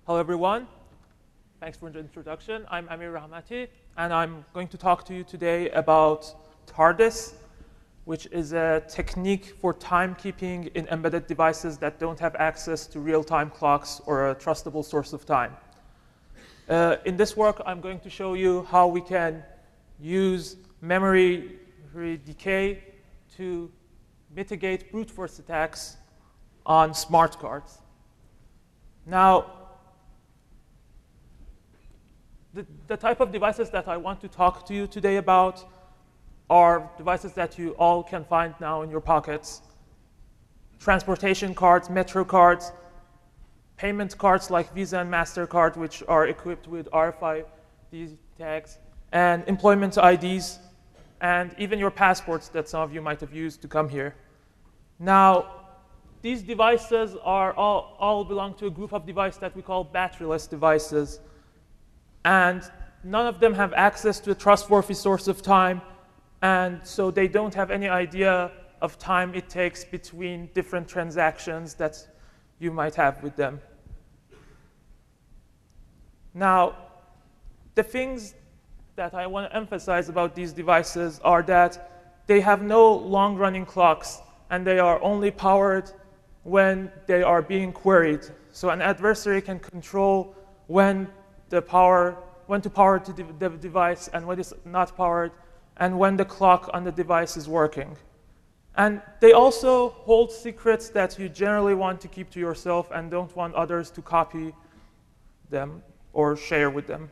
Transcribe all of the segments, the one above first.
Hello, everyone. Thanks for the introduction. I'm Amir Rahmati, and I'm going to talk to you today about TARDIS, which is a technique for timekeeping in embedded devices that don't have access to real-time clocks or a trustable source of time. In this work, I'm going to show you how we can use memory decay to mitigate brute force attacks on smart cards. Now, the type of devices that I want to talk to you today about are devices that you all can find now in your pockets. Transportation cards, metro cards, payment cards like Visa and MasterCard, which are equipped with RFID tags, and employment IDs, and even your passports that some of you might have used to come here. Now, these devices are all belong to a group of devices that we call batteryless devices. And none of them have access to a trustworthy source of time, and so they don't have any idea of time it takes between different transactions that you might have with them. Now, the things that I want to emphasize about these devices are that they have no long-running clocks, and they are only powered when they are being queried. So an adversary can control when to power the device and when it's not powered, and when the clock on the device is working. And they also hold secrets that you generally want to keep to yourself and don't want others to copy them or share with them.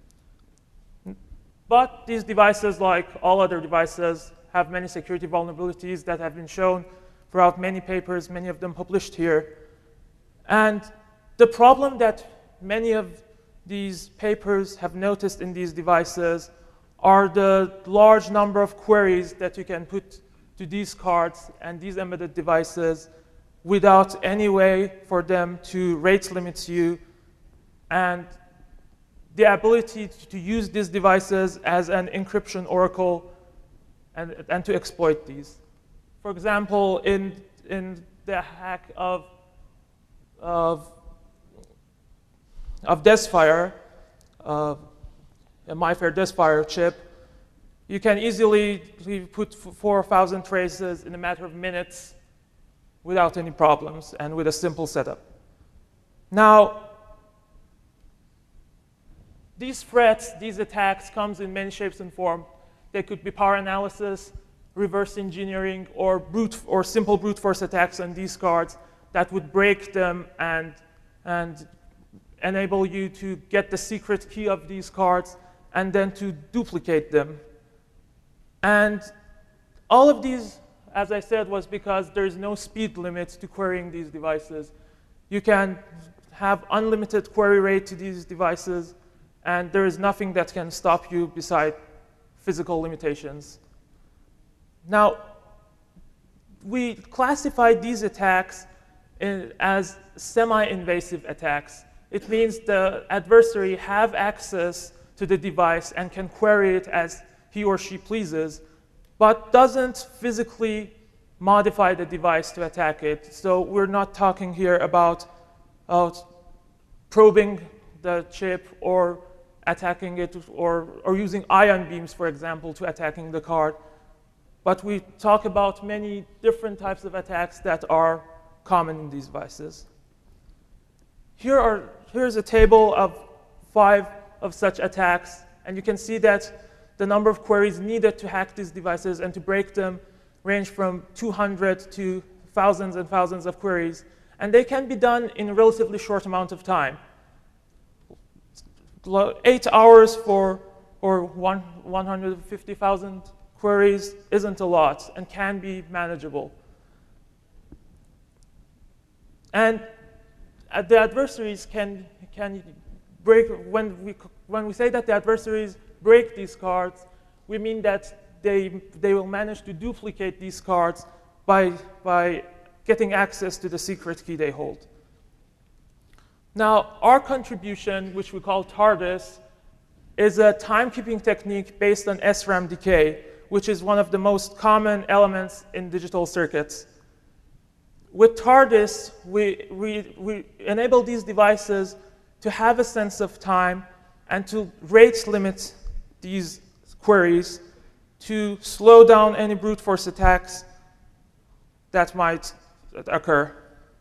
But these devices, like all other devices, have many security vulnerabilities that have been shown throughout many papers, many of them published here. And the problem that many of these papers have noticed in these devices are the large number of queries that you can put to these cards and these embedded devices without any way for them to rate limit you, and the ability to use these devices as an encryption oracle and to exploit these. For example, in the hack of Desfire, a MIFARE Desfire chip, you can easily put 4,000 traces in a matter of minutes without any problems and with a simple setup. Now, these threats, these attacks, comes in many shapes and forms. They could be power analysis, reverse engineering, or simple brute force attacks on these cards that would break them and enable you to get the secret key of these cards and then to duplicate them. And all of these, as I said, was because there's no speed limit to querying these devices. You can have unlimited query rate to these devices, and there is nothing that can stop you beside physical limitations. Now, we classify these attacks as semi-invasive attacks. It means the adversary have access to the device and can query it as he or she pleases, but doesn't physically modify the device to attack it. So we're not talking here about probing the chip or attacking it or using ion beams, for example, to attacking the card. But we talk about many different types of attacks that are common in these devices. Here's a table of 5 of such attacks, and you can see that the number of queries needed to hack these devices and to break them range from 200 to thousands and thousands of queries, and they can be done in a relatively short amount of time. 8 hours for 150,000 queries isn't a lot and can be manageable. And the adversaries can break, when we say that the adversaries break these cards, we mean that they will manage to duplicate these cards by getting access to the secret key they hold. Now, our contribution, which we call TARDIS, is a timekeeping technique based on SRAM decay, which is one of the most common elements in digital circuits. With TARDIS, we enable these devices to have a sense of time and to rate limit these queries to slow down any brute force attacks that might occur.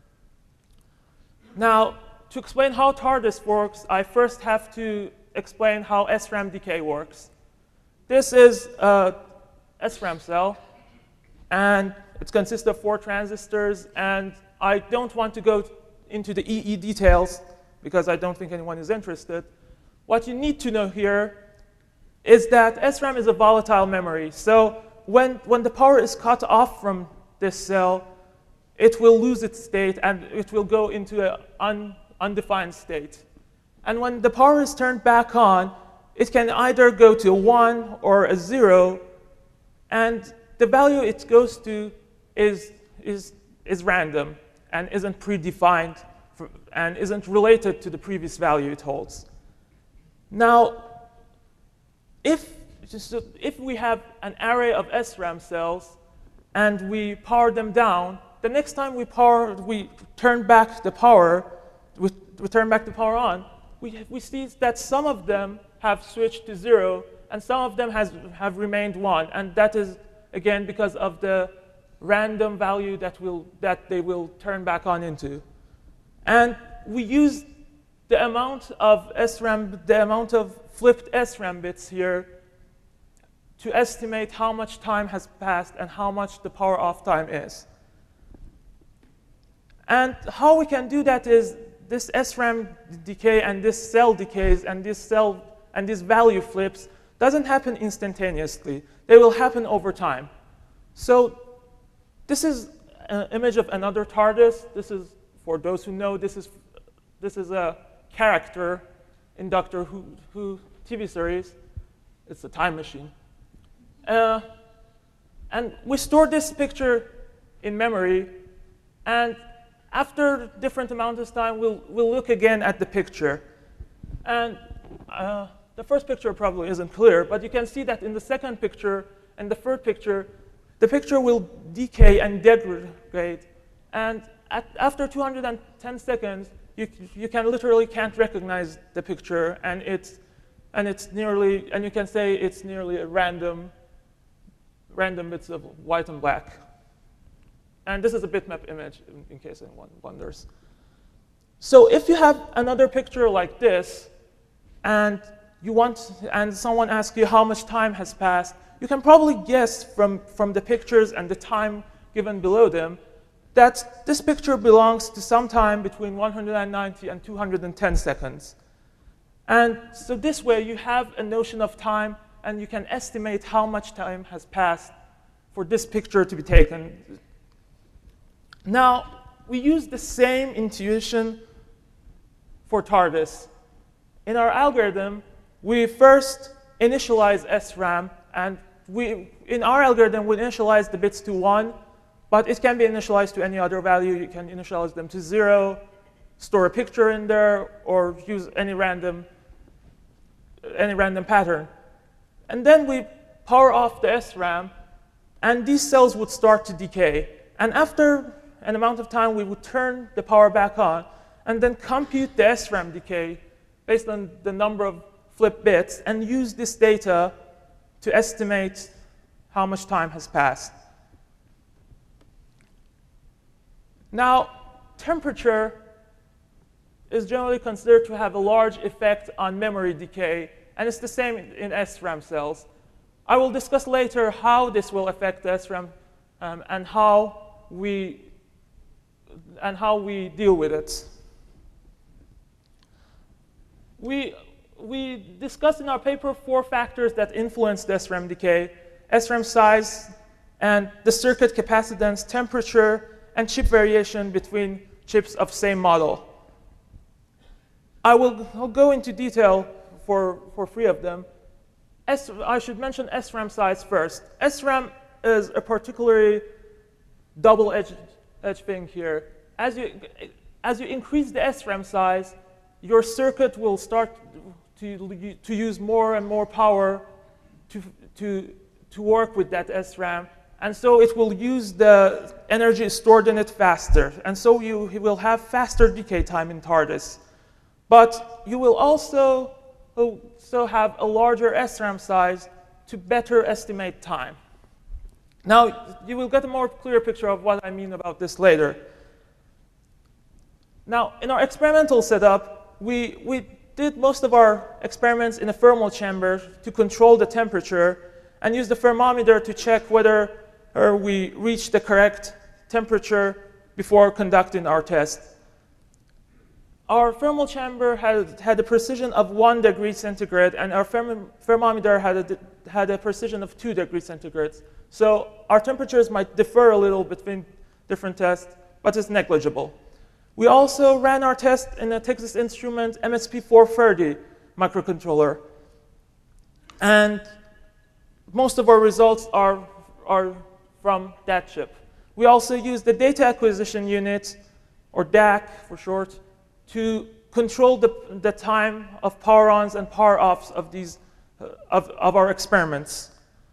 Now, to explain how TARDIS works, I first have to explain how SRAM decay works. This is a SRAM cell, and it consists of 4 transistors, and I don't want to go into the EE details because I don't think anyone is interested. What you need to know here is that SRAM is a volatile memory. So when the power is cut off from this cell, it will lose its state and it will go into an undefined state. And when the power is turned back on, it can either go to a 1 or a 0, and the value it goes to is random and isn't predefined and isn't related to the previous value it holds. Now, if we have an array of SRAM cells and we power them down, the next time we turn back the power on, we see that some of them have switched to 0 and some of them have remained 1, and that is again because of the random value that they will turn back on into. And we use the amount of flipped SRAM bits here to estimate how much time has passed and how much the power off time is. And how we can do that is this SRAM decay and this cell decays and this value flips doesn't happen instantaneously. They will happen over time. So this is an image of another TARDIS. This is, for those who know, this is a character in Doctor Who TV series. It's a time machine. And we store this picture in memory, and after different amounts of time, we'll look again at the picture. And the first picture probably isn't clear, but you can see that in the second picture and the third picture, the picture will decay and degrade. And after 210 seconds, you can literally can't recognize the picture, and you can say it's nearly a random bits of white and black. And this is a bitmap image, in case anyone wonders. So if you have another picture like this, and someone asks you how much time has passed, you can probably guess from the pictures and the time given below them that this picture belongs to some time between 190 and 210 seconds. And so this way you have a notion of time, and you can estimate how much time has passed for this picture to be taken. Now, we use the same intuition for TARDIS. In our algorithm, we first initialize SRAM, and in our algorithm, we initialize the bits to 1, but it can be initialized to any other value. You can initialize them to 0, store a picture in there, or use any random pattern. And then we power off the SRAM, and these cells would start to decay. And after an amount of time, we would turn the power back on, and then compute the SRAM decay based on the number of flip bits, and use this data to estimate how much time has passed. Now, temperature is generally considered to have a large effect on memory decay, and it's the same in SRAM cells. I will discuss later how this will affect the SRAM and how we deal with it. We discussed in our paper 4 factors that influence the SRAM decay: SRAM size, and the circuit capacitance, temperature, and chip variation between chips of same model. I'll go into detail for 3 of them. I should mention SRAM size first. SRAM is a particularly double-edged thing here. As you increase the SRAM size, your circuit will start to use more and more power to work with that SRAM. And so it will use the energy stored in it faster. And so you will have faster decay time in TARDIS. But you will also have a larger SRAM size to better estimate time. Now, you will get a more clear picture of what I mean about this later. Now, in our experimental setup, we did most of our experiments in a thermal chamber to control the temperature and use the thermometer to check whether we reached the correct temperature before conducting our test. Our thermal chamber had a precision of 1 degree centigrade, and our thermometer had a precision of 2 degrees centigrade. So our temperatures might differ a little between different tests, but it's negligible. We also ran our test in a Texas Instruments MSP430 microcontroller. And most of our results are from that chip. We also used the data acquisition unit, or DAC for short, to control the time of power-ons and power-offs of these of our experiments.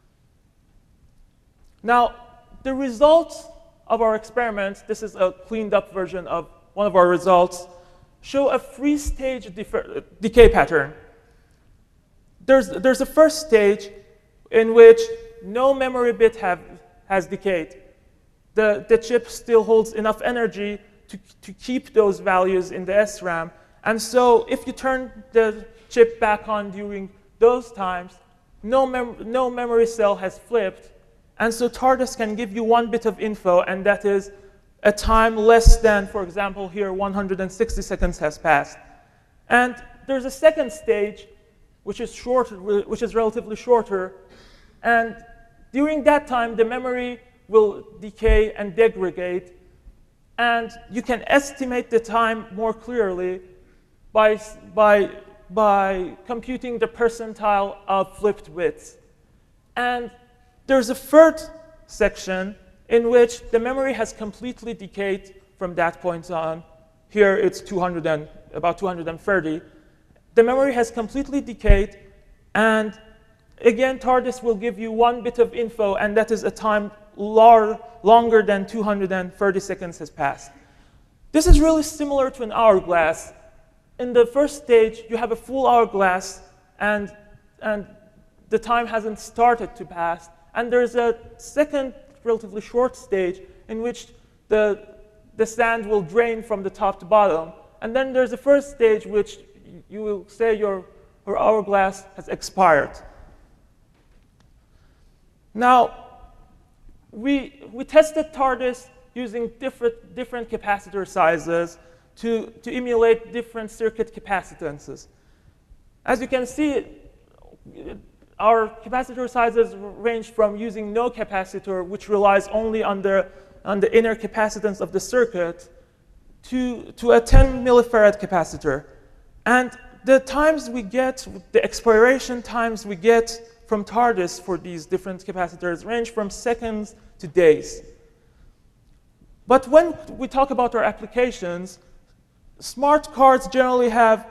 Now, the results of our experiments, this is a cleaned up version of one of our results, show a 3-stage decay pattern. There's a first stage in which no memory bit has decayed. The chip still holds enough energy to keep those values in the SRAM. And so if you turn the chip back on during those times, no memory cell has flipped. And so TARDIS can give you 1 bit of info, and that is a time less than, for example, here 160 seconds has passed. And there's a second stage, which is relatively shorter. And during that time, the memory will decay and degrade. And you can estimate the time more clearly by computing the percentile of flipped bits. And there's a third section in which the memory has completely decayed from that point on. Here it's about 230. The memory has completely decayed, and again, TARDIS will give you 1 bit of info, and that is a time longer than 230 seconds has passed. This is really similar to an hourglass. In the first stage, you have a full hourglass, and the time hasn't started to pass. And there's a second relatively short stage in which the sand will drain from the top to bottom. And then there's a first stage which you will say your hourglass has expired. Now, we tested TARDIS using different capacitor sizes to emulate different circuit capacitances. As you can see, our capacitor sizes range from using no capacitor, which relies only on the inner capacitance of the circuit, to a 10 millifarad capacitor. And the times we get, the expiration times we get from TARDIS for these different capacitors range from seconds to days. But when we talk about our applications, smart cards generally have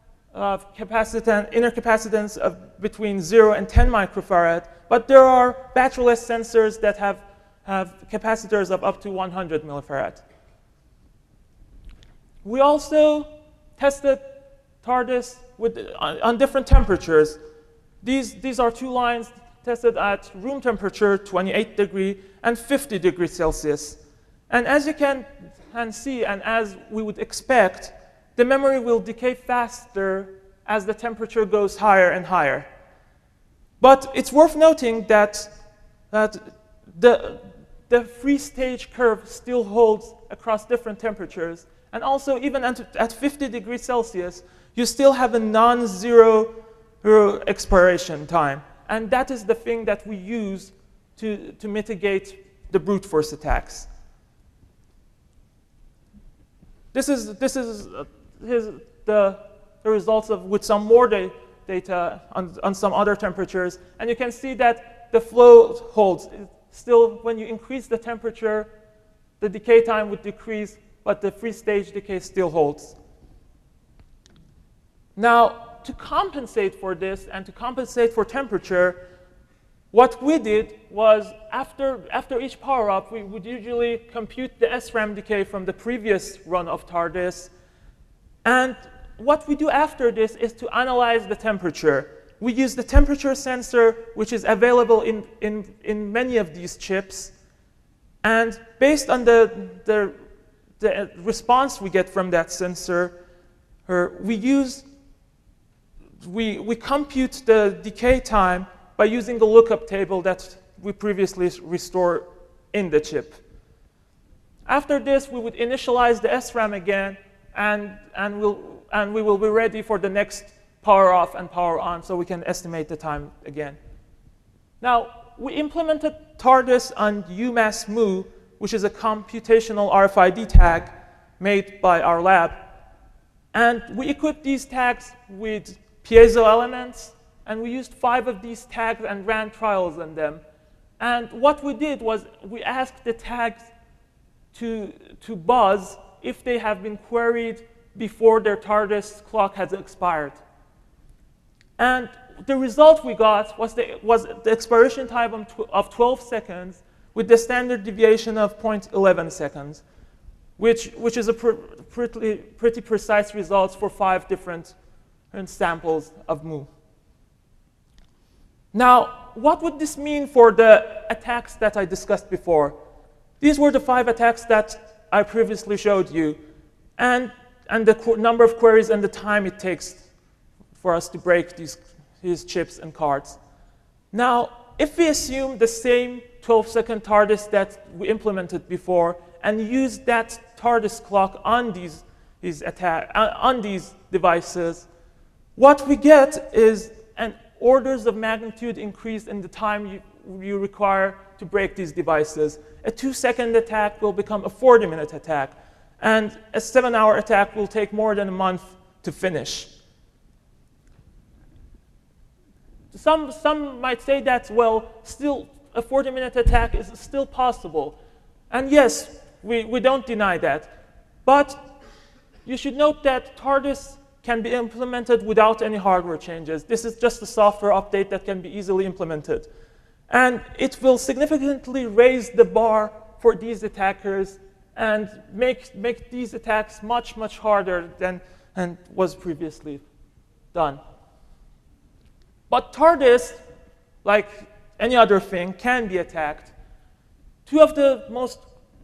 inner capacitance of between 0 and 10 microfarad, but there are batteryless sensors that have capacitors of up to 100 millifarad. We also tested TARDIS on different temperatures. These are 2 lines tested at room temperature, 28 degrees, and 50 degrees Celsius. And as you can see, and as we would expect, the memory will decay faster as the temperature goes higher and higher. But it's worth noting that the 3-stage curve still holds across different temperatures. And also, even at 50 degrees Celsius, you still have a non-zero expiration time. And that is the thing that we use to mitigate the brute force attacks. This is the results with some more data on some other temperatures. And you can see that the flow holds. Still, when you increase the temperature, the decay time would decrease, but the 3-stage decay still holds. Now, to compensate for this and to compensate for temperature, what we did was after each power-up, we would usually compute the SRAM decay from the previous run of TARDIS. And what we do after this is to analyze the temperature. We use the temperature sensor, which is available in many of these chips. And based on the response we get from that sensor, we compute the decay time by using the lookup table that we previously restored in the chip. After this, we would initialize the SRAM again, and we will be ready for the next power off and power on, so we can estimate the time again. Now, we implemented TARDIS on UMass Mu, which is a computational RFID tag made by our lab. And we equipped these tags with piezo elements, and we used 5 of these tags and ran trials on them. And what we did was we asked the tags to buzz if they have been queried before their TARDIS clock has expired. And the result we got was the expiration time of 12 seconds with the standard deviation of 0.11 seconds, which is a pretty precise results for 5 different samples of Mu. Now, what would this mean for the attacks that I discussed before? These were the 5 attacks that I previously showed you, and the number of queries and the time it takes for us to break these chips and cards. Now, if we assume the same 12-second TARDIS that we implemented before and use that TARDIS clock on these devices, what we get is an orders of magnitude increase in the time you require to break these devices. A 2-second attack will become a 40-minute attack, and a 7-hour attack will take more than a month to finish. Some might say that, well, still a 40-minute attack is still possible. And yes, we don't deny that. But you should note that TARDIS can be implemented without any hardware changes. This is just a software update that can be easily implemented. And it will significantly raise the bar for these attackers and make these attacks much, much harder than was previously done. But TARDIS, like any other thing, can be attacked. Two of the most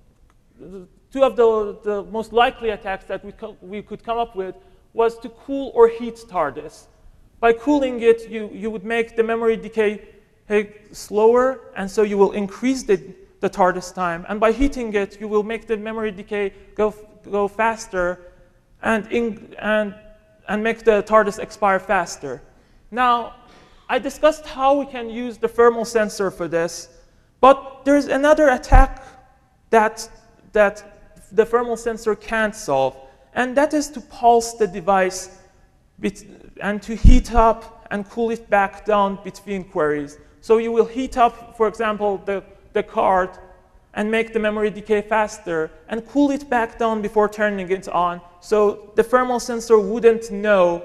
likely attacks that we could come up with was to cool or heat TARDIS. By cooling it, you would make the memory decay slower, and so you will increase the TARDIS time. And by heating it, you will make the memory decay go faster and make the TARDIS expire faster. Now, I discussed how we can use the thermal sensor for this, but there's another attack that the thermal sensor can't solve, and that is to pulse the device and to heat up and cool it back down between queries. So you will heat up, for example, the card and make the memory decay faster and cool it back down before turning it on, so the thermal sensor wouldn't know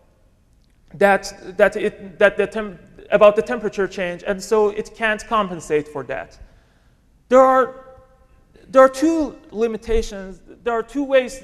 about the temperature change, and so it can't compensate for that. There are 2 limitations. There are 2 ways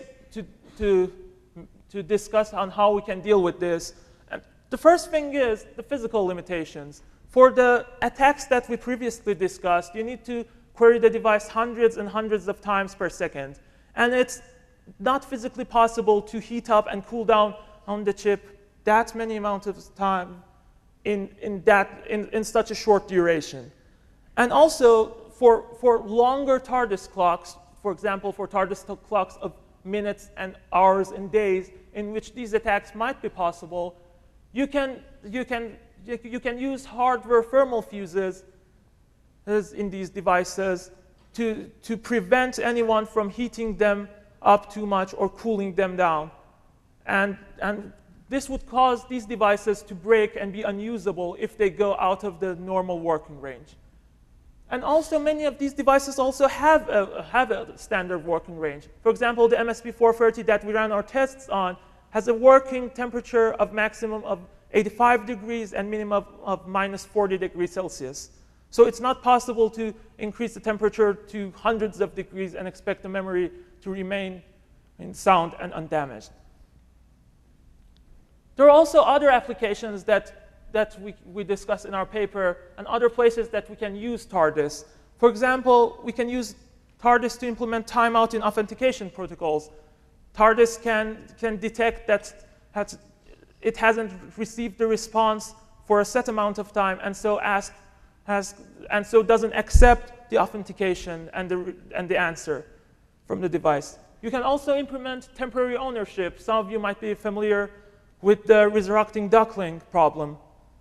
to discuss on how we can deal with this. And the first thing is the physical limitations. For the attacks that we previously discussed, you need to query the device hundreds and hundreds of times per second, and it's not physically possible to heat up and cool down on the chip that many amount of time in such a short duration. And also, for longer TARDIS clocks, for example, for TARDIS clocks of minutes and hours and days, in which these attacks might be possible, you can use hardware thermal fuses in these devices to prevent anyone from heating them up too much or cooling them down. And this would cause these devices to break and be unusable if they go out of the normal working range. And also, many of these devices also have a standard working range. For example, the MSP430 that we ran our tests on has a working temperature of maximum of 85 degrees and minimum of minus 40 degrees Celsius. So it's not possible to increase the temperature to hundreds of degrees and expect the memory to remain sound and undamaged. There are also other applications that we discuss in our paper and other places that we can use TARDIS. For example, we can use TARDIS to implement timeout in authentication protocols. TARDIS can detect that it hasn't received the response for a set amount of time, and so doesn't accept the authentication and the answer from the device. You can also implement temporary ownership. Some of you might be familiar with the resurrecting duckling problem.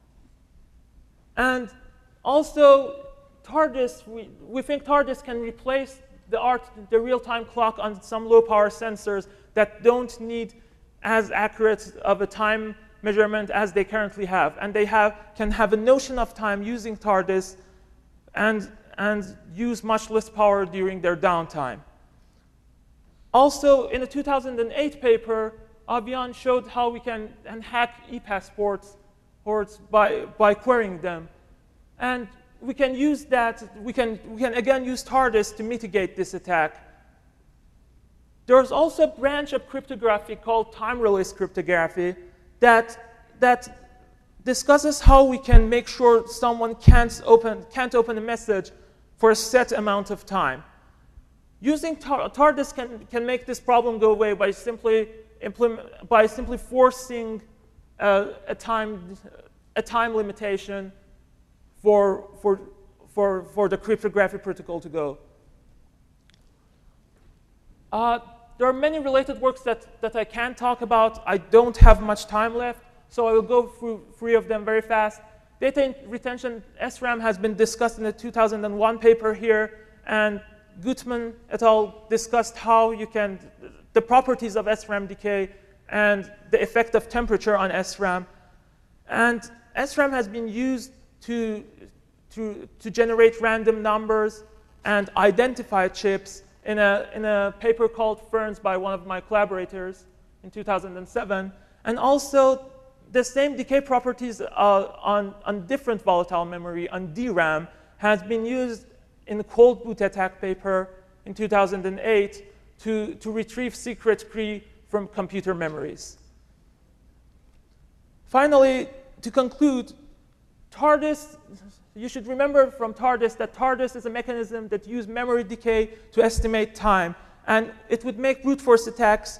And also, TARDIS, we think TARDIS can replace the real-time clock on some low-power sensors that don't need as accurate of a time measurement as they currently have. And they can have a notion of time using TARDIS and use much less power during their downtime. Also, in a 2008 paper, Avian showed how we can hack e-passports by querying them. And we can use that, we can again use TARDIS to mitigate this attack. There's also a branch of cryptography called time-release cryptography that discusses how we can make sure someone can't open a message for a set amount of time. Using TARDIS can make this problem go away by simply forcing a time limitation for the cryptography protocol to go. There are many related works that I can talk about. I don't have much time left, so I will go through 3 of them very fast. Data retention SRAM has been discussed in the 2001 paper here, and Gutman et al. Discussed how the properties of SRAM decay and the effect of temperature on SRAM. And SRAM has been used to generate random numbers and identify chips in a paper called Ferns by one of my collaborators in 2007. And also, the same decay properties on different volatile memory, on DRAM, has been used in the Cold Boot attack paper in 2008 to retrieve secret key from computer memories. Finally, to conclude, TARDIS, you should remember from TARDIS that TARDIS is a mechanism that uses memory decay to estimate time, and it would make brute force attacks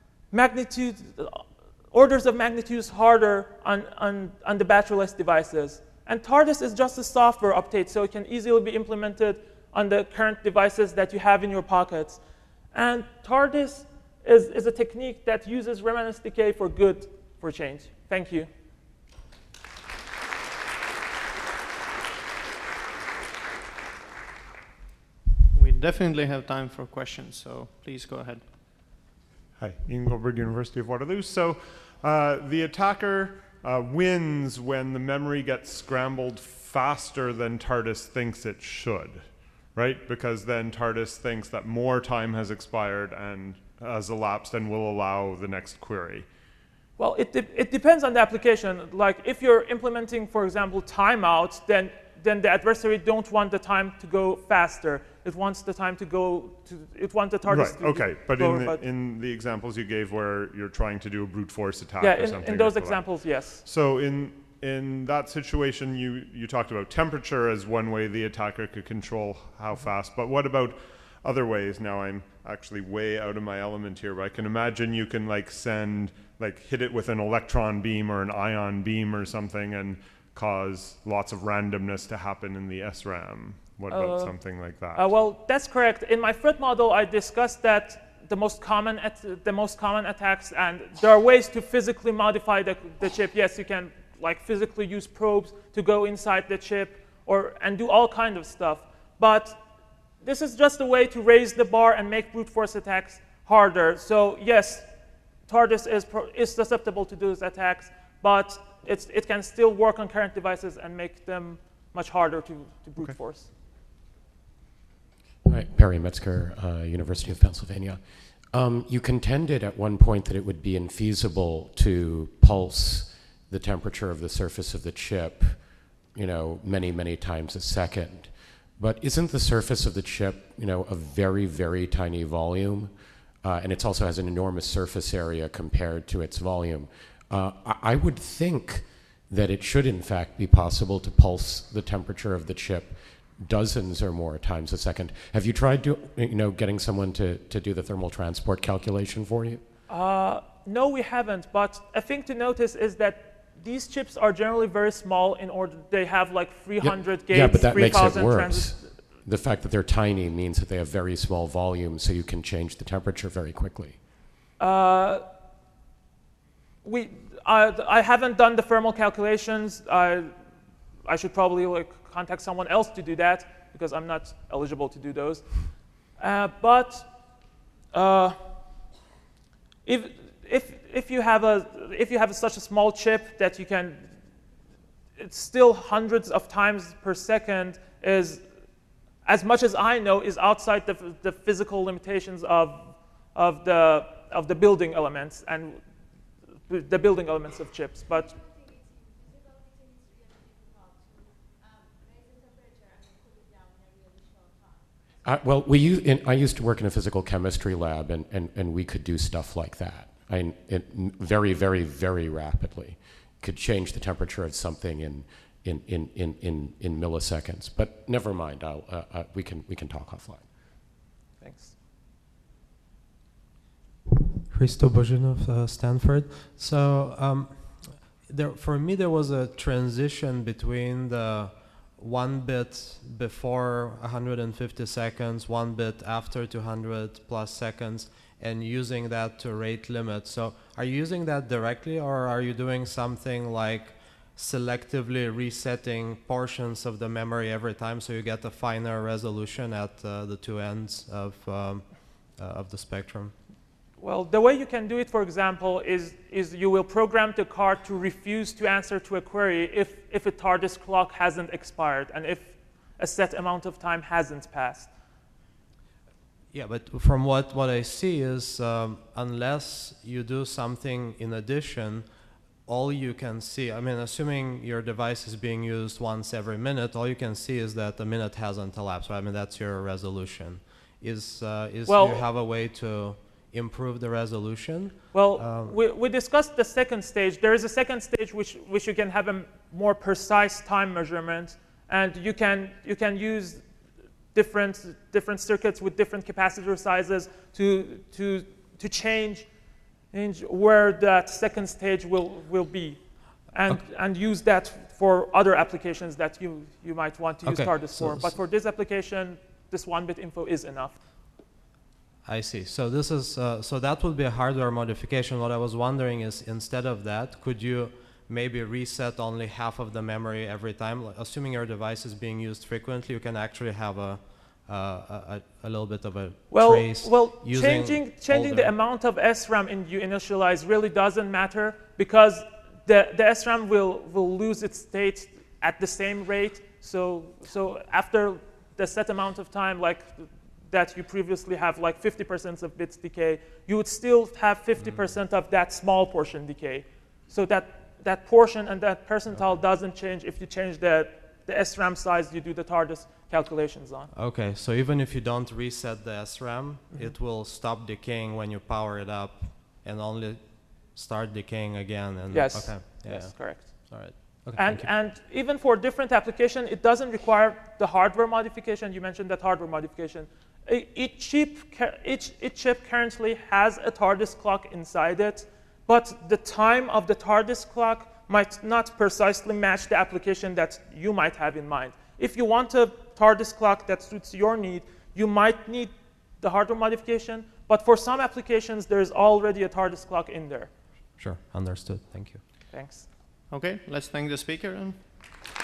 orders of magnitudes harder on the batteryless devices. And TARDIS is just a software update, so it can easily be implemented on the current devices that you have in your pockets. And TARDIS is a technique that uses remanence decay for good, for change. Thank you. We definitely have time for questions, so please go ahead. Hi, Ian Goldberg, University of Waterloo. So the attacker wins when the memory gets scrambled faster than TARDIS thinks it should, right? Because then TARDIS thinks that more time has expired and has elapsed and will allow the next query. Well, it depends on the application. Like if you're implementing, for example, timeouts, then the adversary don't want the time to go faster. It wants the time to go it wants the TARDIS to okay, but go, in the examples you gave where you're trying to do a brute force attack or something. Yeah, in those examples, yes. So in that situation, you talked about temperature as one way the attacker could control how fast, but what about other ways? Now I'm actually way out of my element here, but I can imagine you can hit it with an electron beam or an ion beam or something and cause lots of randomness to happen in the SRAM. What about something like that? Well, that's correct. In my FRIT model, I discussed that the most common attacks, and there are ways to physically modify the chip. Yes, you can physically use probes to go inside the chip and do all kinds of stuff. But this is just a way to raise the bar and make brute force attacks harder. So yes, TARDIS is susceptible to those attacks, but it can still work on current devices and make them much harder to brute force. Hi, Perry Metzger, University of Pennsylvania. You contended at one point that it would be infeasible to pulse the temperature of the surface of the chip, many, many times a second. But isn't the surface of the chip, a very, very tiny volume? And it also has an enormous surface area compared to its volume. I would think that it should, in fact, be possible to pulse the temperature of the chip dozens or more times a second. Have you tried getting someone to do the thermal transport calculation for you? No, we haven't. But a thing to notice is that these chips are generally very small. They have like 300 gates, yeah, but that makes it 3,000 worse. The fact that they're tiny means that they have very small volume, so you can change the temperature very quickly. I haven't done the thermal calculations. I should probably contact someone else to do that because I'm not eligible to do those. If you have such a small chip that you can, it's still hundreds of times per second is, as much as I know, is outside the physical limitations of the building elements and the building elements of chips. But well, I used to work in a physical chemistry lab, and we could do stuff like that. Very, very, very rapidly could change the temperature of something in milliseconds. But never mind. We can talk offline. Thanks. Hristo Bozhinov, Stanford. So for me, there was a transition between the 1 bit before 150 seconds, 1 bit after 200 plus seconds, and using that to rate limit. So are you using that directly, or are you doing something like selectively resetting portions of the memory every time so you get a finer resolution at the two ends of the spectrum? Well, the way you can do it, for example, is you will program the card to refuse to answer to a query if a TARDIS clock hasn't expired and if a set amount of time hasn't passed. Yeah, but from what I see is unless you do something in addition, all you can see, I mean, assuming your device is being used once every minute, all you can see is that a minute hasn't elapsed. Right? I mean, that's your resolution. Do you have a way to improve the resolution? Well, we discussed the second stage. There is a second stage which you can have a more precise time measurement, and you can use different circuits with different capacitor sizes to change where that second stage will be, and use that for other applications that you might want to use TARDIS for. But for this application, this 1-bit info is enough. I see. So this is so that would be a hardware modification. What I was wondering is, instead of that, could you maybe reset only half of the memory every time? Assuming your device is being used frequently, you can actually have a little bit of a trace. Well, changing the amount of SRAM you initialize really doesn't matter, because the SRAM will lose its state at the same rate. So after the set amount of time, like that you previously have like 50% of bits decay, you would still have 50% of that small portion decay. So that portion and that percentile doesn't change if you change the SRAM size you do the TARDIS calculations on. Okay, so even if you don't reset the SRAM, it will stop decaying when you power it up and only start decaying again. And yes, okay. yes, correct. All right. Okay, and even for different application, it doesn't require the hardware modification. You mentioned that hardware modification. Each chip currently has a TARDIS clock inside it, but the time of the TARDIS clock might not precisely match the application that you might have in mind. If you want a TARDIS clock that suits your need, you might need the hardware modification, but for some applications, there's already a TARDIS clock in there. Sure, understood. Thank you. Thanks. Okay, let's thank the speaker.